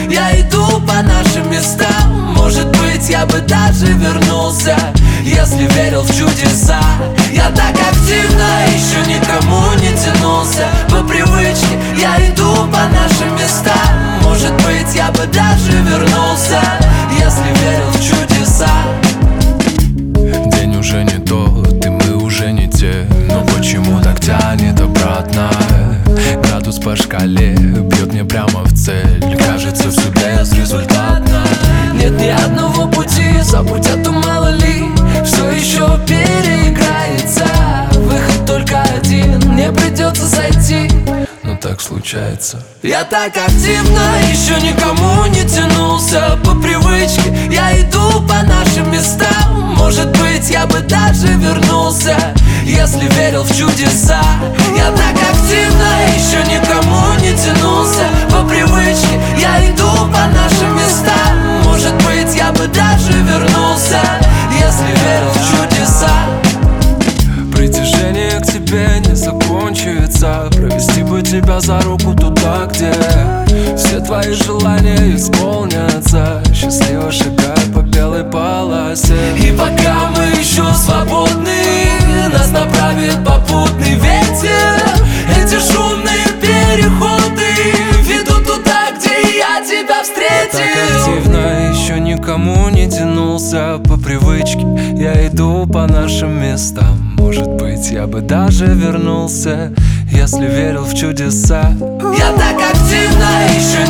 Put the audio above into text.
я иду по нашим местам. Может быть, я бы даже вернулся, если верил в чудеса. Я так активно еще никому не тянулся. По привычке я иду по нашим местам. Может быть, я бы даже вернулся, если верил в чудеса. День уже не тот, и мы уже не те. Но почему так тянет обратно? Градус по шкале бьет мне прямо в цель. Кажется, все безрезультатно. Нет ни одного пути, забудь, а то мало ли все еще переиграется. Выход только один, мне придется сойти, но так случается. Я так активно еще никому не тянулся. По привычке я иду по нашим местам. Может быть, я бы даже вернулся, если верил в чудеса. Я так активно еще никому не тянулся. По привычке я иду по нашим местам. Может быть, я бы даже вернулся, если верил в чудеса. Притяжение к тебе не закончится. Провести бы тебя за руку туда, где все твои желания исполнятся. Счастливо шагая по белой полосе. И пока мы еще свободны, нас направит попутный ветер. Эти шумные переходы ведут туда, где я тебя встретил. Так активно еще никому не тянулся. По привычке я иду по нашим местам. Может быть, я бы даже вернулся, если верил в чудеса. Я так активно еще